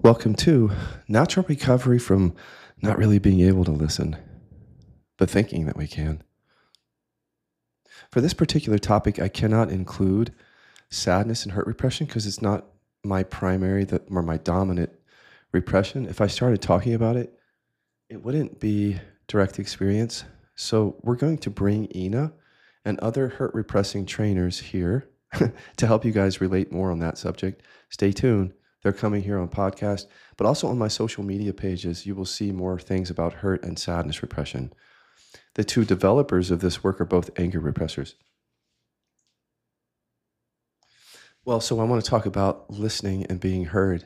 Welcome to Natural Recovery from Not Really Being Able to Listen, but Thinking That We Can. For this particular topic, I cannot include sadness and hurt repression because it's not my primary or my dominant repression. If I started talking about it, it wouldn't be direct experience. So we're going to bring Ina and other hurt repressing trainers here to help you guys relate more on that subject. Stay tuned. They're coming here on podcast, but also on my social media pages, you will see more things about hurt and sadness repression. The two developers of this work are both anger repressors. Well, so I want to talk about listening and being heard.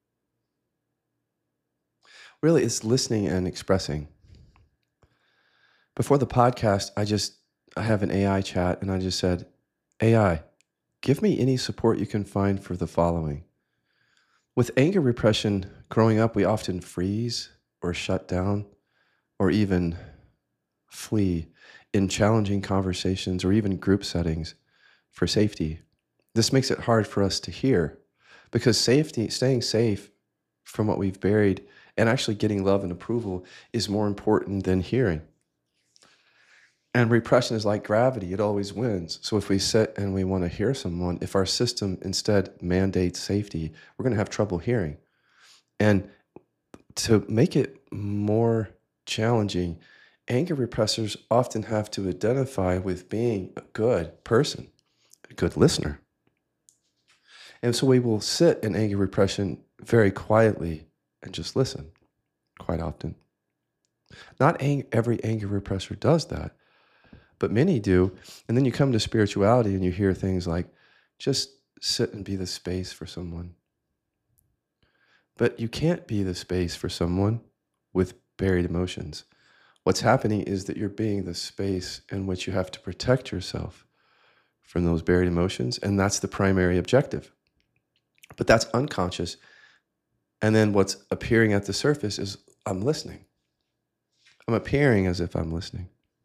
Really, it's listening and expressing. Before the podcast, I have an AI chat and I just said, AI, give me any support you can find for the following. With anger repression, growing up, we often freeze or shut down or even flee in challenging conversations or even group settings for safety. This makes it hard for us to hear because staying safe from what we've buried and actually getting love and approval is more important than hearing. And repression is like gravity. It always wins. So if we sit and we want to hear someone, if our system instead mandates safety, we're going to have trouble hearing. And to make it more challenging, anger repressors often have to identify with being a good person, a good listener. And so we will sit in anger repression very quietly and just listen quite often. Not every anger repressor does that, but many do. And then you come to spirituality and you hear things like, just sit and be the space for someone. But you can't be the space for someone with buried emotions. What's happening is that you're being the space in which you have to protect yourself from those buried emotions. And that's the primary objective. But that's unconscious. And then what's appearing at the surface is I'm listening. I'm appearing as if I'm listening.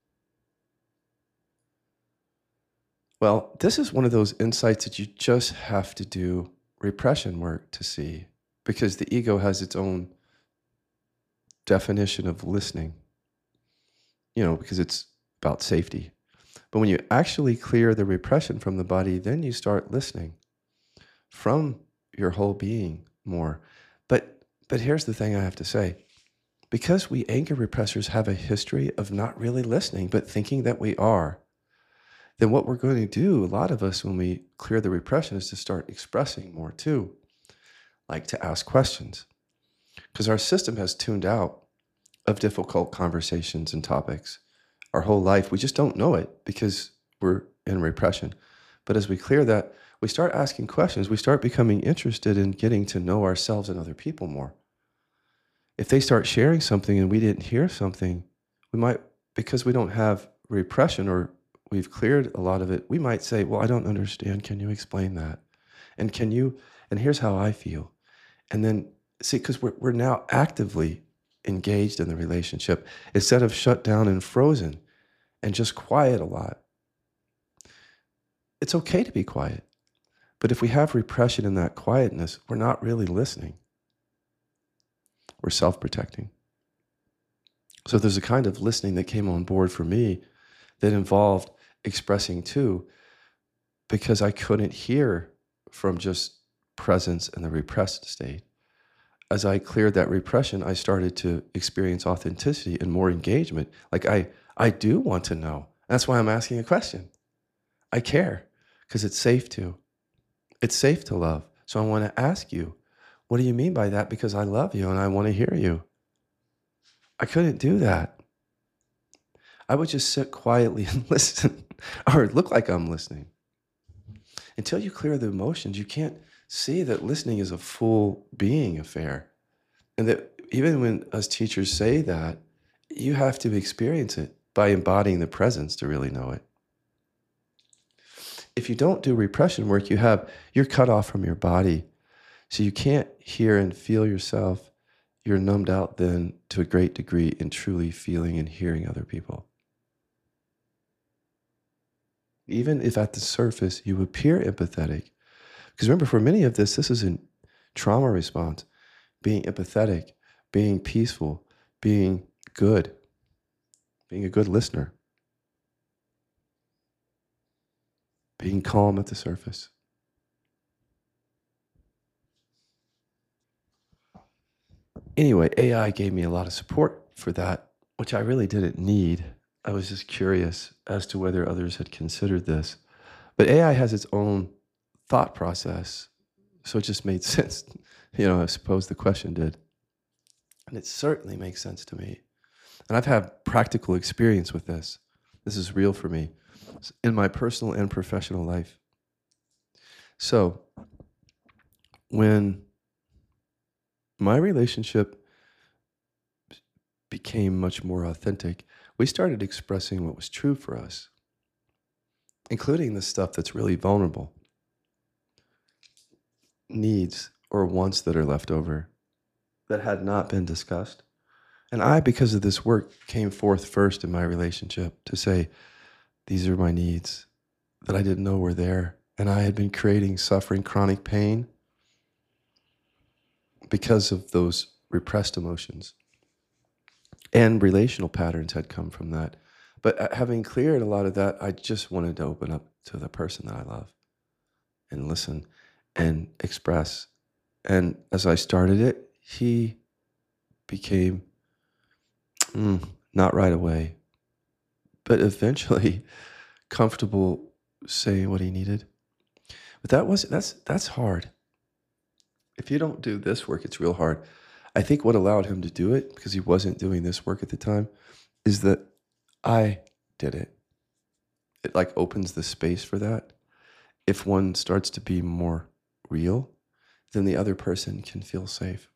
Well, this is one of those insights that you just have to do repression work to see, because the ego has its own definition of listening, because it's about safety. But when you actually clear the repression from the body, then you start listening from your whole being more. But here's the thing I have to say. Because we anger repressors have a history of not really listening, but thinking that we are, then what we're going to do, a lot of us, when we clear the repression, is to start expressing more too, like to ask questions. Because our system has tuned out of difficult conversations and topics. Our whole life, we just don't know it because we're in repression. But as we clear that, we start asking questions. We start becoming interested in getting to know ourselves and other people more. If they start sharing something and we didn't hear something, we might, because we don't have repression or we've cleared a lot of it, we might say, well, I don't understand. Can you explain that? And here's how I feel. And then see, because we're now actively engaged in the relationship instead of shut down and frozen and just quiet a lot. It's okay to be quiet. But if we have repression in that quietness, we're not really listening. We're self-protecting. So there's a kind of listening that came on board for me that involved expressing too, because I couldn't hear from just presence in the repressed state. As I cleared that repression, I started to experience authenticity and more engagement. Like I do want to know. That's why I'm asking a question. I care because it's safe to. It's safe to love. So I want to ask you, what do you mean by that? Because I love you and I want to hear you. I couldn't do that. I would just sit quietly and listen, or look like I'm listening. Until you clear the emotions, you can't see that listening is a full being affair. And that even when us teachers say that, you have to experience it by embodying the presence to really know it. If you don't do repression work, you're cut off from your body. So you can't hear and feel yourself. You're numbed out then to a great degree in truly feeling and hearing other people. Even if at the surface you appear empathetic. Because remember, for many of this is a trauma response. being empathetic, being peaceful, being good, being a good listener, being calm at the surface. Anyway, AI gave me a lot of support for that, which I really didn't need. I was just curious as to whether others had considered this. But AI has its own thought process, so it just made sense. I suppose the question did. And it certainly makes sense to me. And I've had practical experience with this. This is real for me in my personal and professional life. So, when my relationship became much more authentic, we started expressing what was true for us, including the stuff that's really vulnerable, needs or wants that are left over that had not been discussed. And I, because of this work, came forth first in my relationship to say, these are my needs that I didn't know were there. And I had been creating suffering, chronic pain because of those repressed emotions. And relational patterns had come from that. But having cleared a lot of that, I just wanted to open up to the person that I love and listen and express. And as I started it, he became, not right away, but eventually comfortable saying what he needed. But that's hard. If you don't do this work, it's real hard. I think what allowed him to do it, because he wasn't doing this work at the time, is that I did it. It like opens the space for that. If one starts to be more real, then the other person can feel safe.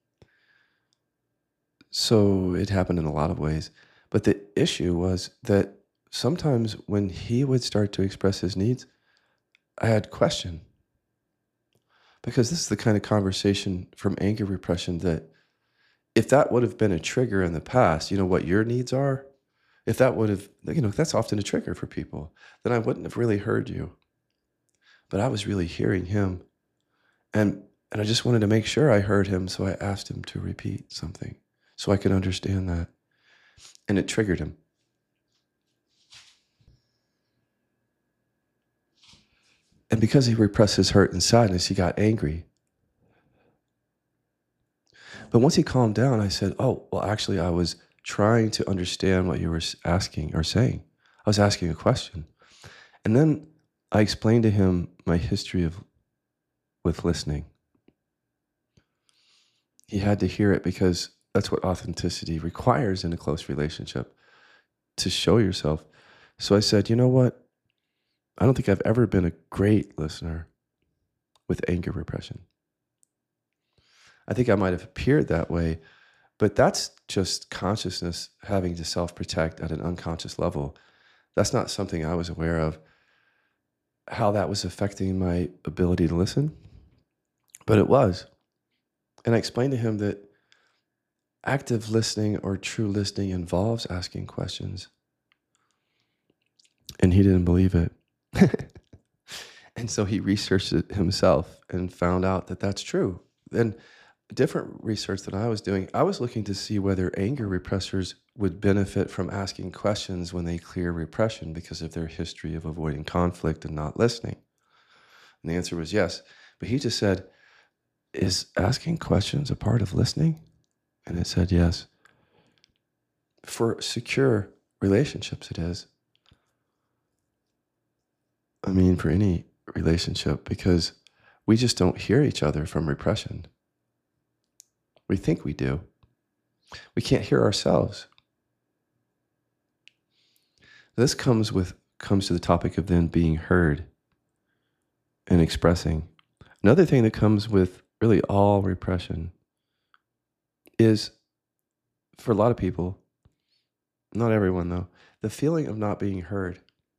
So it happened in a lot of ways. But the issue was that sometimes when he would start to express his needs, I had question. Because this is the kind of conversation from anger repression that if that would have been a trigger in the past, what your needs are, if that would have, that's often a trigger for people, then I wouldn't have really heard you. But I was really hearing him. And I just wanted to make sure I heard him, so I asked him to repeat something so I could understand that. And it triggered him. And because he repressed his hurt and sadness, he got angry. But once he calmed down, I said, oh, well, actually, I was trying to understand what you were asking or saying. I was asking a question. And then I explained to him my history with listening. He had to hear it because that's what authenticity requires in a close relationship, to show yourself. So I said, you know what? I don't think I've ever been a great listener with anger repression. I think I might have appeared that way, but that's just consciousness having to self-protect at an unconscious level. That's not something I was aware of, how that was affecting my ability to listen, but it was. And I explained to him that active listening or true listening involves asking questions. And he didn't believe it. And so he researched it himself and found out that that's true. Then different research that I was doing, I was looking to see whether anger repressors would benefit from asking questions when they clear repression because of their history of avoiding conflict and not listening. And the answer was yes. But he just said, is asking questions a part of listening? And it said yes. For secure relationships, it is. I mean, for any relationship, because we just don't hear each other from repression. We think we do. We can't hear ourselves. This comes to the topic of then being heard and expressing. Another thing that comes with really all repression is, for a lot of people, not everyone though, the feeling of not being heard.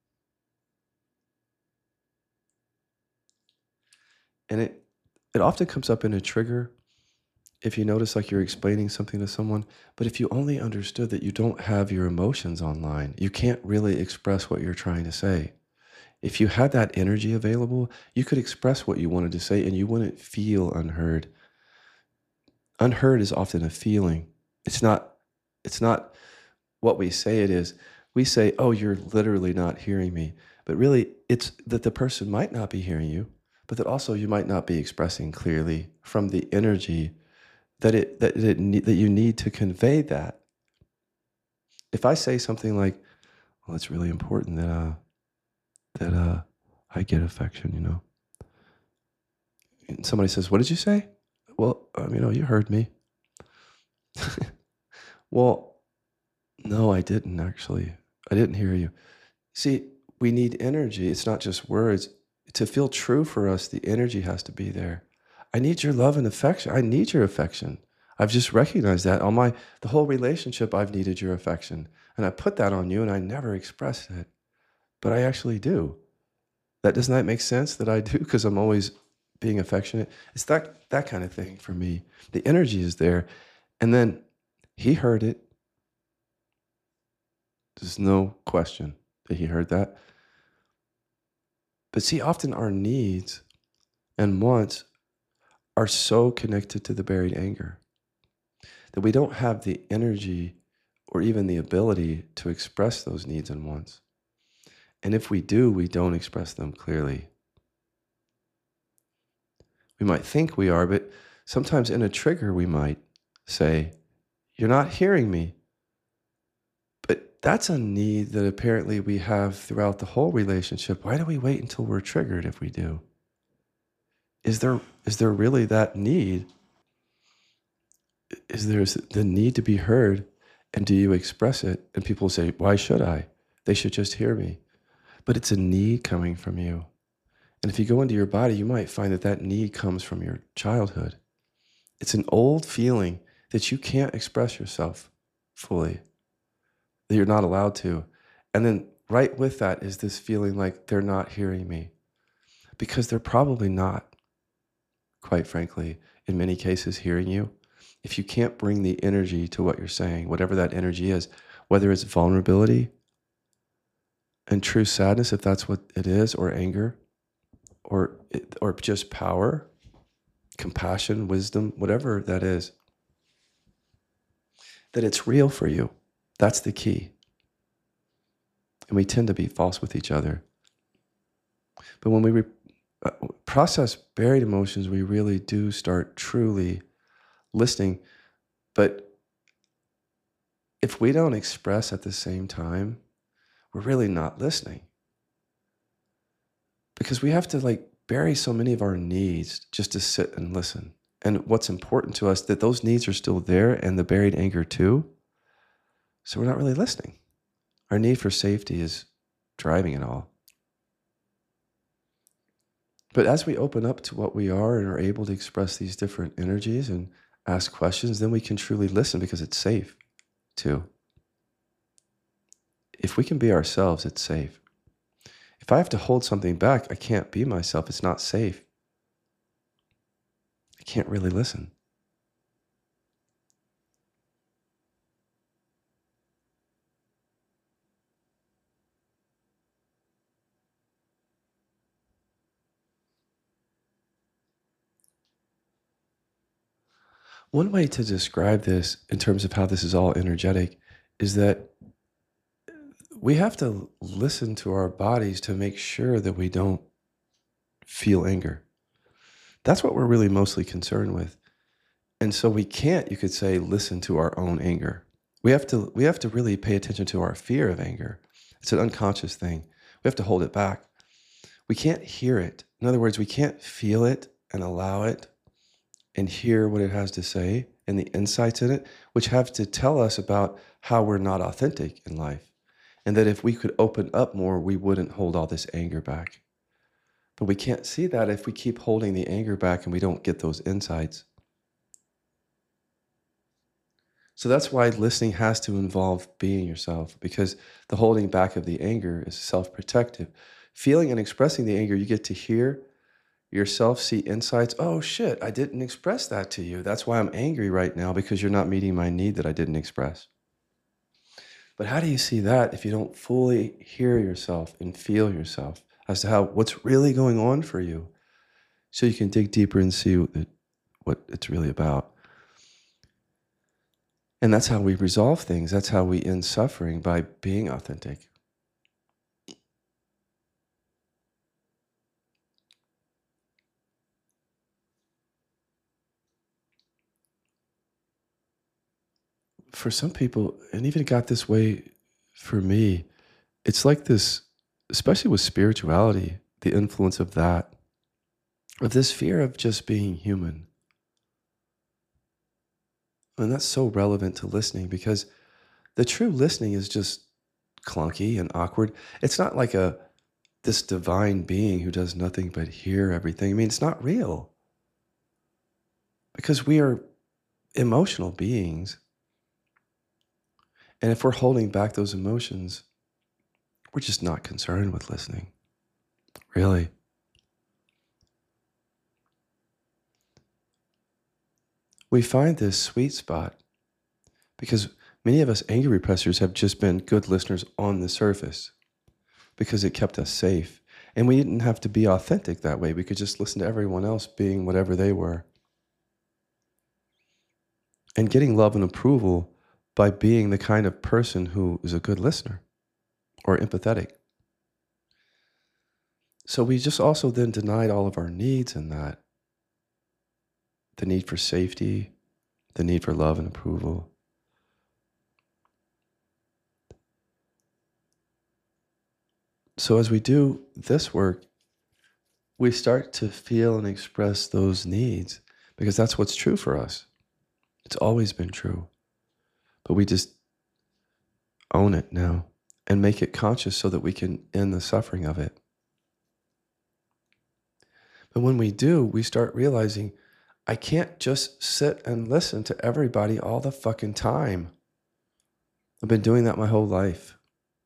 And it often comes up in a trigger if you notice like you're explaining something to someone, but if you only understood that you don't have your emotions online, you can't really express what you're trying to say. If you had that energy available, you could express what you wanted to say and you wouldn't feel unheard. Unheard is often a feeling. It's not what we say it is. We say, "Oh, you're literally not hearing me." But really, it's that the person might not be hearing you, but that also you might not be expressing clearly from the energy that you need to convey that. If I say something like, "Well, it's really important that I get affection," and somebody says, "What did you say?" Well, you heard me. Well, no, I didn't actually. I didn't hear you. See, we need energy. It's not just words. To feel true for us, the energy has to be there. I need your love and affection. I need your affection. I've just recognized that the whole relationship. I've needed your affection, and I put that on you, and I never expressed it, but I actually do. That doesn't that make sense that I do because I'm always being affectionate. It's that kind of thing for me. The energy is there, and then he heard it. There's no question that he heard that. But see, often our needs and wants are so connected to the buried anger that we don't have the energy or even the ability to express those needs and wants. And if we do, we don't express them clearly. We might think we are, but sometimes in a trigger, we might say, "You're not hearing me." But that's a need that apparently we have throughout the whole relationship. Why do we wait until we're triggered if we do? Is there really that need? Is there the need to be heard? And do you express it? And people say, "Why should I? They should just hear me." But it's a need coming from you. And if you go into your body, you might find that that need comes from your childhood. It's an old feeling that you can't express yourself fully, that you're not allowed to. And then right with that is this feeling like they're not hearing me because they're probably not, quite frankly, in many cases, hearing you. If you can't bring the energy to what you're saying, whatever that energy is, whether it's vulnerability and true sadness, if that's what it is, or anger, or just power, compassion, wisdom, whatever that is, that it's real for you. That's the key. And we tend to be false with each other. But when we process buried emotions, we really do start truly listening. But if we don't express at the same time, we're really not listening. Because we have to bury so many of our needs just to sit and listen. And what's important to us, that those needs are still there and the buried anger too. So we're not really listening. Our need for safety is driving it all. But as we open up to what we are and are able to express these different energies and ask questions, then we can truly listen because it's safe too. If we can be ourselves, it's safe. If I have to hold something back, I can't be myself. It's not safe. I can't really listen. One way to describe this in terms of how this is all energetic is that we have to listen to our bodies to make sure that we don't feel anger. That's what we're really mostly concerned with. And so we can't, you could say, listen to our own anger. We have to really pay attention to our fear of anger. It's an unconscious thing. We have to hold it back. We can't hear it. In other words, we can't feel it and allow it and hear what it has to say and the insights in it, which have to tell us about how we're not authentic in life. And that if we could open up more, we wouldn't hold all this anger back. But we can't see that if we keep holding the anger back and we don't get those insights. So that's why listening has to involve being yourself, because the holding back of the anger is self-protective. Feeling and expressing the anger, you get to hear yourself, see insights. "Oh shit, I didn't express that to you. That's why I'm angry right now, because you're not meeting my need that I didn't express." But how do you see that if you don't fully hear yourself and feel yourself as to what's really going on for you, so you can dig deeper and see what it's really about? And that's how we resolve things. That's how we end suffering, by being authentic. For some people, and even it got this way for me, it's like this, especially with spirituality, the influence of that, of this fear of just being human. And that's so relevant to listening, because the true listening is just clunky and awkward. It's not like this divine being who does nothing but hear everything. I mean, it's not real, because we are emotional beings. And if we're holding back those emotions, we're just not concerned with listening, really. We find this sweet spot because many of us anger repressors have just been good listeners on the surface because it kept us safe. And we didn't have to be authentic that way. We could just listen to everyone else being whatever they were. And getting love and approval by being the kind of person who is a good listener or empathetic. So we just also then denied all of our needs in that. The need for safety, the need for love and approval. So as we do this work, we start to feel and express those needs, because that's what's true for us. It's always been true. But we just own it now and make it conscious so that we can end the suffering of it. But when we do, we start realizing, I can't just sit and listen to everybody all the fucking time. I've been doing that my whole life.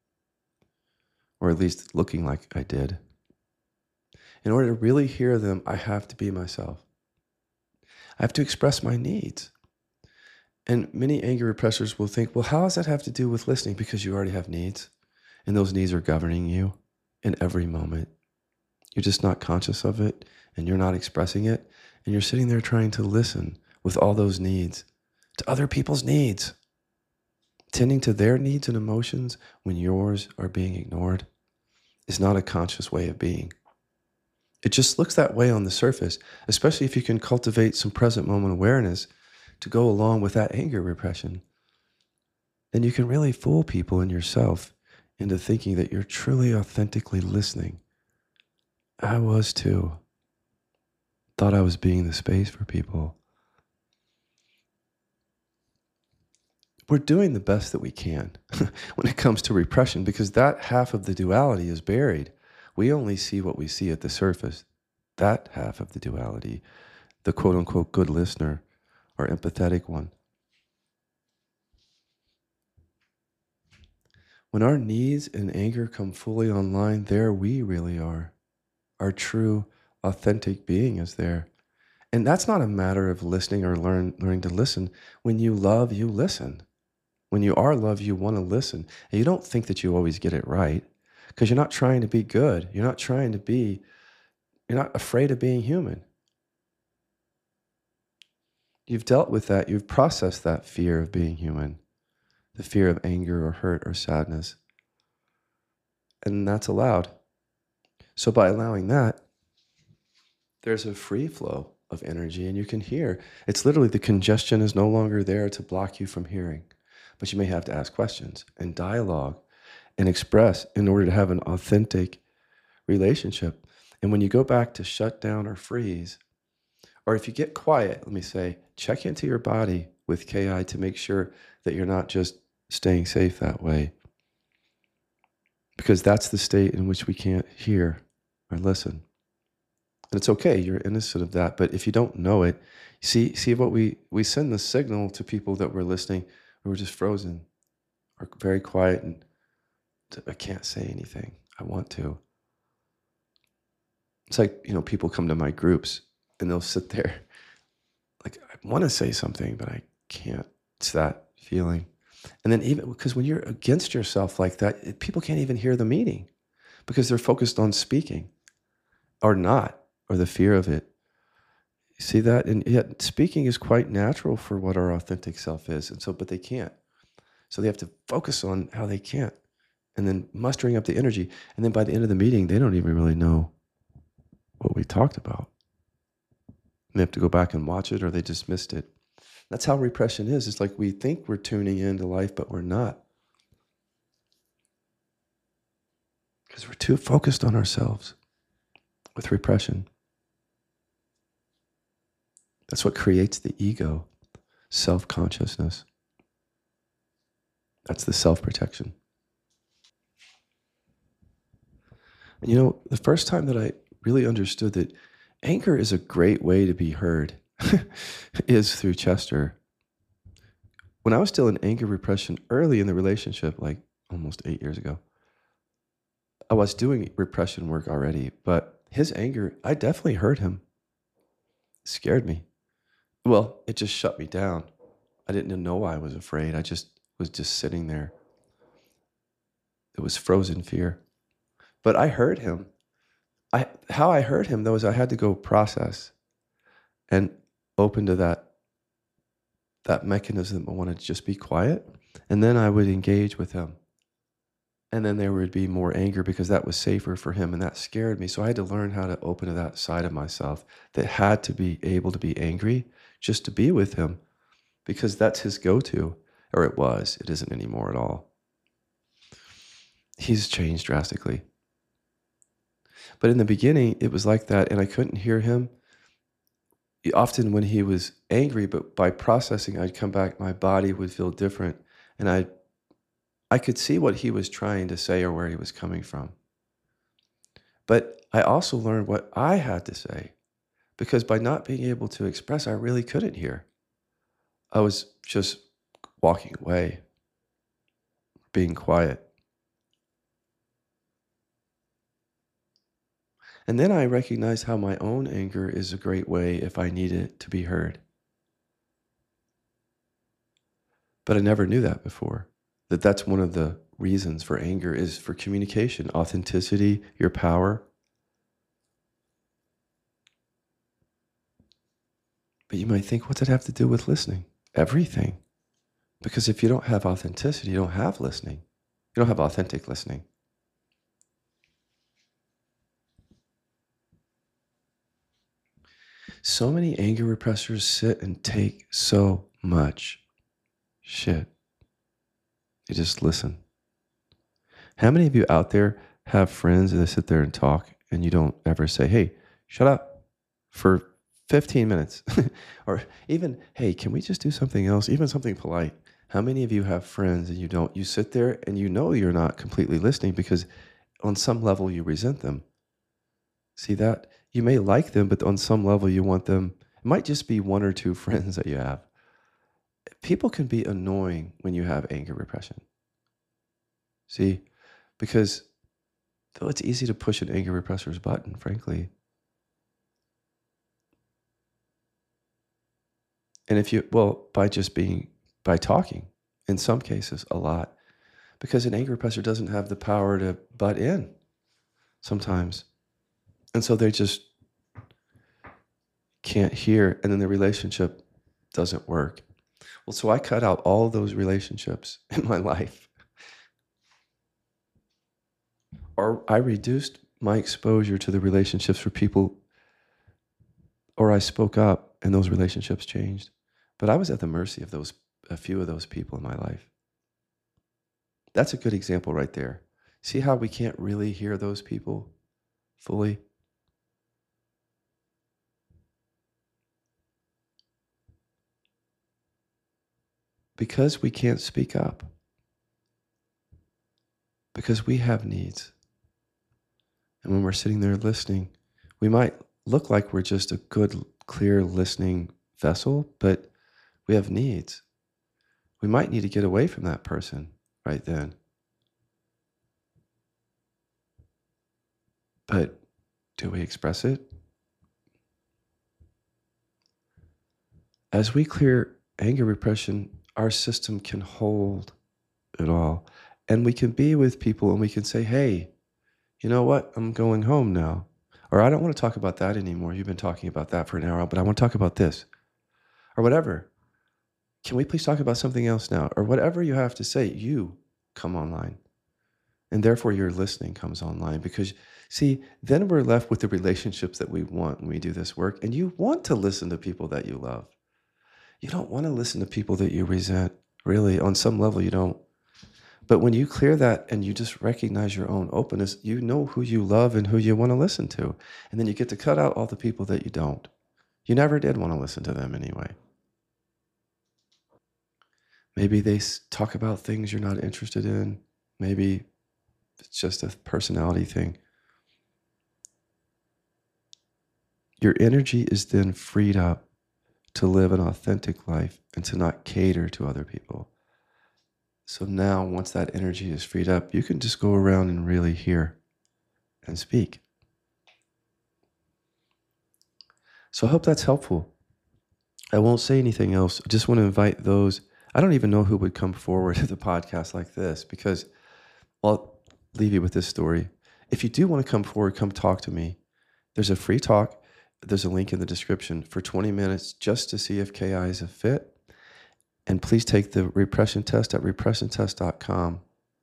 Or at least looking like I did. In order to really hear them, I have to be myself. I have to express my needs. And many anger repressors will think, well, how does that have to do with listening? Because you already have needs, and those needs are governing you in every moment. You're just not conscious of it, and you're not expressing it, and you're sitting there trying to listen with all those needs to other people's needs, tending to their needs and emotions when yours are being ignored is not a conscious way of being. It just looks that way on the surface, especially if you can cultivate some present moment awareness to go along with that anger repression. Then you can really fool people and yourself into thinking that you're truly authentically listening. I was too. Thought I was being the space for people. We're doing the best that we can when it comes to repression, because that half of the duality is buried. We only see what we see at the surface. That half of the duality, the quote unquote good listener or empathetic one. When our needs and anger come fully online, there we really are. Our true, authentic being is there. And that's not a matter of listening or learning to listen. When you love, you listen. When you are loved, you want to listen. And you don't think that you always get it right, because you're not trying to be good. You're not afraid of being human. You've dealt with that. You've processed that fear of being human, the fear of anger or hurt or sadness. And that's allowed. So by allowing that, there's a free flow of energy, and you can hear. It's literally the congestion is no longer there to block you from hearing. But you may have to ask questions and dialogue and express in order to have an authentic relationship. And when you go back to shut down or freeze, or if you get quiet, let me say, check into your body with KI to make sure that you're not just staying safe that way. Because that's the state in which we can't hear or listen. And it's okay, you're innocent of that. But if you don't know it, see what we send the signal to people that we're listening. We're just frozen or very quiet, and I can't say anything. I want to. It's like, people come to my groups and they'll sit there like, I want to say something, but I can't. It's that feeling. And then even because when you're against yourself like that, people can't even hear the meeting because they're focused on speaking or not, or the fear of it. You see that? And yet speaking is quite natural for what our authentic self is. And so, but they can't. So they have to focus on how they can't and then mustering up the energy. And then by the end of the meeting, they don't even really know what we talked about. They have to go back and watch it or they just missed it. That's how repression is. It's like we think we're tuning into life, but we're not. Because we're too focused on ourselves with repression. That's what creates the ego, self-consciousness. That's the self-protection. And you know, the first time that I really understood that anger is a great way to be heard is through Chester. When I was still in anger repression early in the relationship, like almost 8 years ago, I was doing repression work already, but his anger, I definitely heard him. It scared me. Well, it just shut me down. I didn't know I was afraid. I just was just sitting there. It was frozen fear. But I heard him. How I heard him, though, is I had to go process and open to that mechanism. I wanted to just be quiet. And then I would engage with him. And then there would be more anger because that was safer for him. And that scared me. So I had to learn how to open to that side of myself that had to be able to be angry just to be with him because that's his go-to. Or it was. It isn't anymore at all. He's changed drastically. But in the beginning, it was like that. And I couldn't hear him. Often when he was angry, but by processing, I'd come back, my body would feel different. And I could see what he was trying to say or where he was coming from. But I also learned what I had to say because by not being able to express, I really couldn't hear. I was just walking away, being quiet. And then I recognized how my own anger is a great way if I need it to be heard. But I never knew that before, that's one of the reasons for anger is for communication, authenticity, your power. But you might think, what's it have to do with listening? Everything. Because if you don't have authenticity, you don't have listening. You don't have authentic listening. So many anger repressors sit and take so much shit. They just listen. How many of you out there have friends and they sit there and talk and you don't ever say, hey, shut up for 15 minutes? Or even, hey, can we just do something else? Even something polite. How many of you have friends and you sit there and you know you're not completely listening because on some level you resent them? See that? You may like them, but on some level you want them. It might just be one or two friends that you have. People can be annoying when you have anger repression. See? Because though it's easy to push an anger repressor's button, frankly. And by talking, in some cases, a lot. Because an anger repressor doesn't have the power to butt in sometimes. And so they just can't hear, and then the relationship doesn't work. Well, so I cut out all those relationships in my life. Or I reduced my exposure to the relationships for people, or I spoke up and those relationships changed. But I was at the mercy of a few of those people in my life. That's a good example right there. See how we can't really hear those people fully? Because we can't speak up. Because we have needs. And when we're sitting there listening, we might look like we're just a good, clear listening vessel, but we have needs. We might need to get away from that person right then. But do we express it? As we clear anger repression, our system can hold it all. And we can be with people and we can say, hey, you know what? I'm going home now. Or I don't want to talk about that anymore. You've been talking about that for an hour, but I want to talk about this. Or whatever. Can we please talk about something else now? Or whatever you have to say, you come online. And therefore your listening comes online because, see, then we're left with the relationships that we want when we do this work. And you want to listen to people that you love. You don't want to listen to people that you resent. Really, on some level, you don't. But when you clear that and you just recognize your own openness, you know who you love and who you want to listen to. And then you get to cut out all the people that you don't. You never did want to listen to them anyway. Maybe they talk about things you're not interested in. Maybe it's just a personality thing. Your energy is then freed up to live an authentic life and to not cater to other people. So now, once that energy is freed up, you can just go around and really hear and speak. So I hope that's helpful. I won't say anything else. I just want to invite those. I don't even know who would come forward to the podcast like this because I'll leave you with this story. If you do want to come forward, come talk to me. There's a free talk. There's a link in the description for 20 minutes just to see if KI is a fit. And please take the repression test at repressiontest.com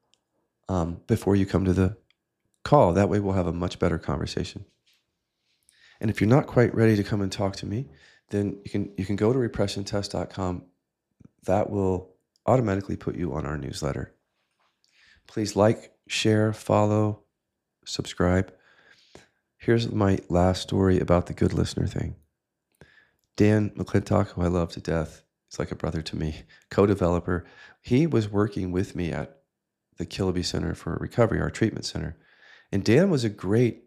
before you come to the call. That way we'll have a much better conversation. And if you're not quite ready to come and talk to me, then you can go to repressiontest.com. That will automatically put you on our newsletter. Please like, share, follow, subscribe. Here's my last story about the good listener thing. Dan McClintock, who I love to death, he's like a brother to me, co-developer. He was working with me at the Killaby Center for Recovery, our treatment center. And Dan was a great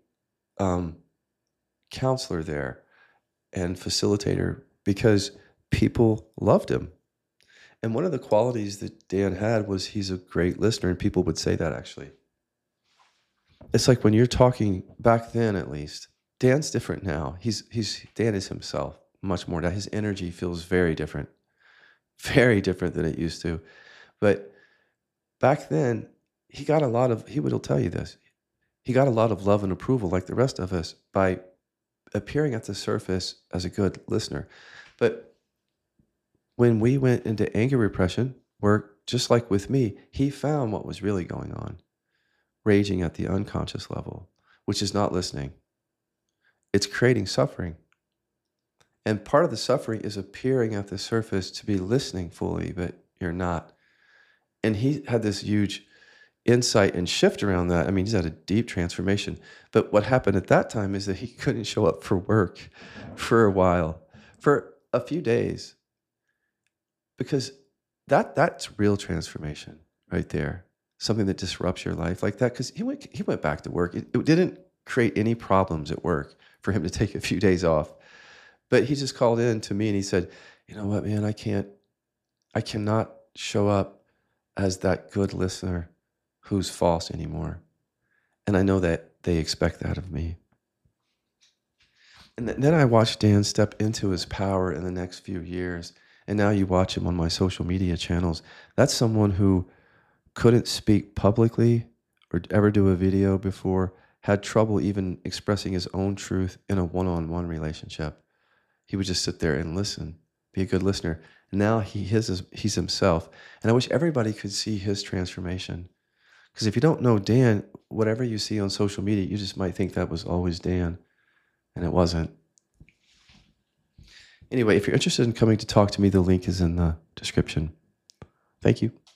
counselor there and facilitator because people loved him. And one of the qualities that Dan had was he's a great listener, and people would say that actually. It's like when you're talking back then, at least, Dan's different now. Dan is himself much more now. His energy feels very different than it used to. But back then, he will tell you this. He got a lot of love and approval like the rest of us by appearing at the surface as a good listener. But when we went into anger repression work, just like with me, he found what was really going on, raging at the unconscious level, which is not listening. It's creating suffering. And part of the suffering is appearing at the surface to be listening fully, but you're not. And he had this huge insight and shift around that. I mean, he's had a deep transformation. But what happened at that time is that he couldn't show up for work for a while, for a few days, because that's real transformation right there. Something that disrupts your life like that. Because he went back to work. It didn't create any problems at work for him to take a few days off. But he just called in to me and he said, you know what, man, I cannot show up as that good listener who's false anymore. And I know that they expect that of me. And then I watched Dan step into his power in the next few years. And now you watch him on my social media channels. That's someone who couldn't speak publicly or ever do a video before, had trouble even expressing his own truth in a one-on-one relationship. He would just sit there and listen, be a good listener. And now he's himself. And I wish everybody could see his transformation. Because if you don't know Dan, whatever you see on social media, you just might think that was always Dan. And it wasn't. Anyway, if you're interested in coming to talk to me, the link is in the description. Thank you.